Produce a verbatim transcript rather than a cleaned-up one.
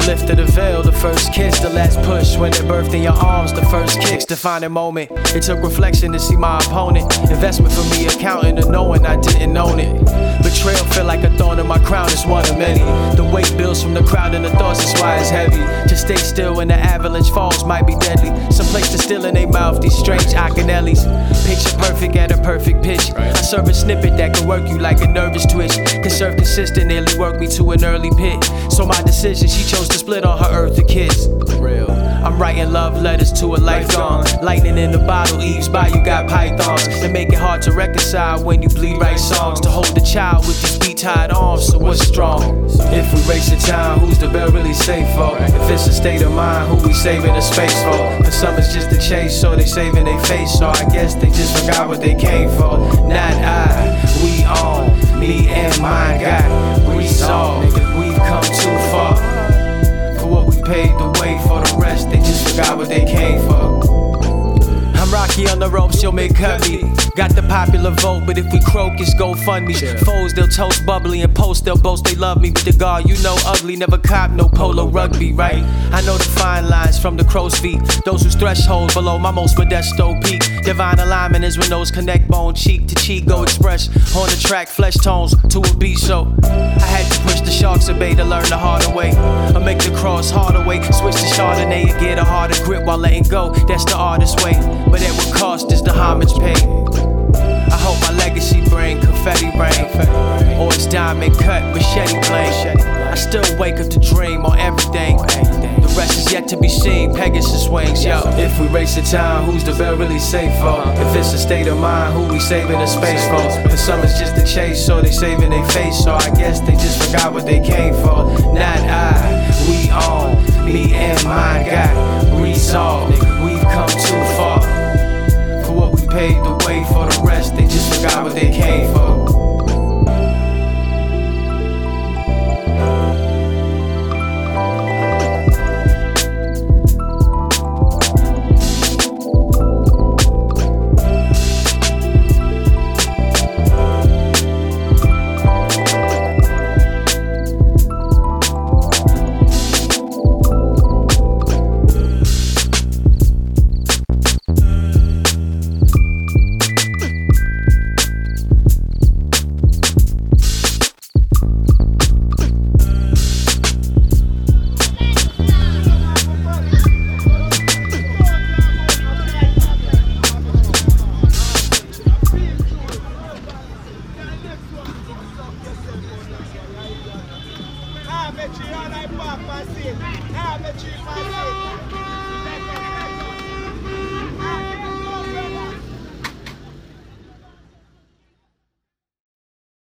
lift of the veil, the first kiss, the last push. When they're birthed in your arms, the first kicks, defining moment. It took reflection to see my opponent. Investment for me, accounting to knowing I didn't own it. Betrayal feel like a thorn in my crown, it's one of many. The weight builds from the crowd and the thoughts, that's why it's heavy. Just stay still when the avalanche falls, might be deadly. Some place to still in their mouth, these strange Akinellis. Picture perfect at a perfect pitch. I serve a snippet that can work you like a nervous twitch. Can serve consistent, nearly work me to an early pit. So my decision, she chose to split on her earth to kiss. Real. I'm writing love letters to a life gone. Lightning in the bottle, Eve's by you got pythons. They make it hard to reconcile when you bleed right songs. To hold the child with these beat tied arms, so what's strong? If we race the time, who's the bell really safe for? If it's a state of mind, who we saving the space for? For some it's just a chase, so they saving their face. So I guess they just forgot what they came for. Not I, we on, me and mine got resolved. We've come too far. For what we paid the way, for the rest, they just forgot what they came for. I'm Rocky on the ropes, you'll make cut me. Got the popular vote, but if we croak, it's GoFundMe. Foes, they'll toast bubbly and post, they'll boast they love me. But the guard, you know ugly, never cop no polo rugby, right? I know the fine lines from the crow's feet. Those whose threshold below my most modesto peak. Divine alignment is when those connect bone cheek to cheek. Go express on the track, flesh tones to a beat show. I had to push the sharks a bait to learn the harder way. Or make the cross harder way. Switch to Chardonnay and get a harder grip while letting go. That's the artist way. But at what cost is the homage paid? I hope my legacy bring confetti rain, or it's diamond cut machete blade. I still wake up to dream on everything. The rest is yet to be seen. Pegasus wings, yo. If we race the time, who's the bell really safe for? If it's a state of mind, who we saving the space for? For some it's just a chase, so they saving their face. So I guess they just forgot what they came for. Not I, we on, me and mine got resolved. We've come too far. For what we paid the way, for the